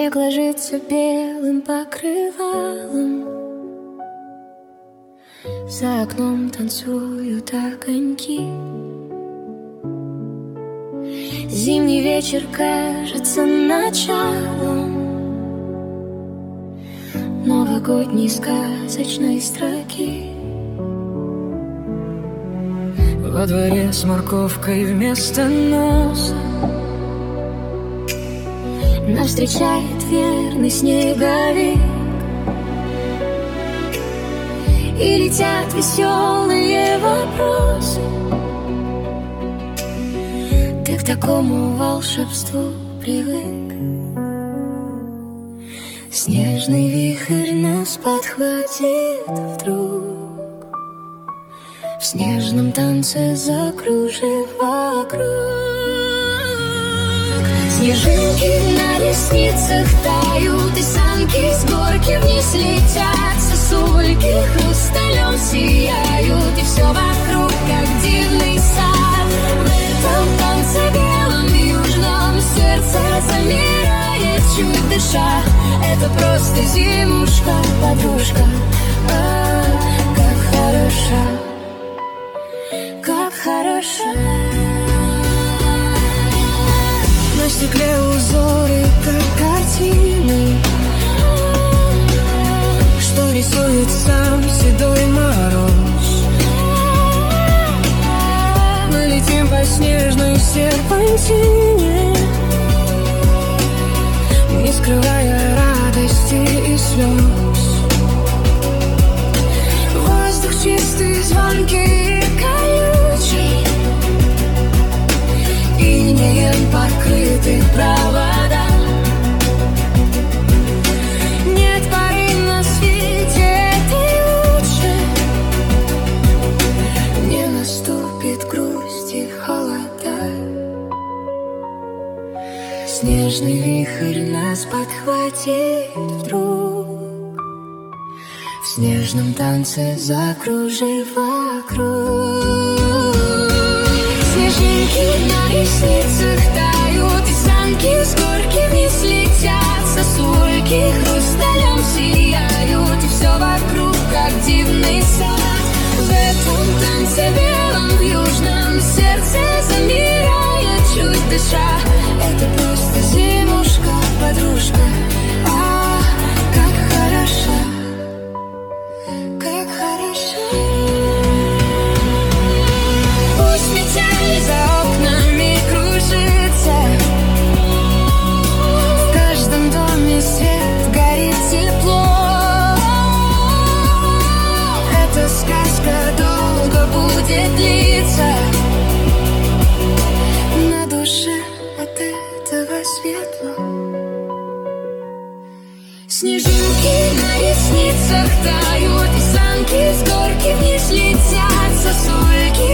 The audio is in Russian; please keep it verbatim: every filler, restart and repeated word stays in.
Снег ложится белым покрывалом, за окном танцуют огоньки. Зимний вечер кажется началом новогодней сказочной строки. Во дворе с морковкой вместо носа нас встречает верный снеговик, и летят веселые вопросы. Ты к такому волшебству привык. Снежный вихрь нас подхватит вдруг, в снежном танце закружив вокруг. Снежинки на ресницах тают, и санки с горки вниз летят. Сосульки хрусталем сияют, и все вокруг, как дивный сад. В этом танце белом, в южном, сердце замирает, чуть дыша. Это просто зимушка, подружка. А, как хороша, как хороша. На стекле узоры, как картины, что рисует сам седой мороз. Мы летим по снежной серпантине, не скрывая радости и слез. Воздух чистый, звонкий и колючий, инеем покрыты провода. Нет поры на свете этой лучше, не наступит грусть и холода. Снежный вихрь нас подхватит вдруг, в снежном танце закружив вокруг. Снежинки на ресницах тают, и санки с горки вниз летят. Сосульки хрусталем сияют, и все вокруг, как дивный сад. В этом танце белом, в южном, сердце замирает, чуть дыша. Это просто зимушка, подружка. А, как хороша, как хороша. Пусть метель за окнами кружится, в каждом доме свет, горит тепло. Эта сказка долго будет длиться, на душе от этого светло. Снежинки на ресницах тают, и санки с горки вниз летят. Сосульки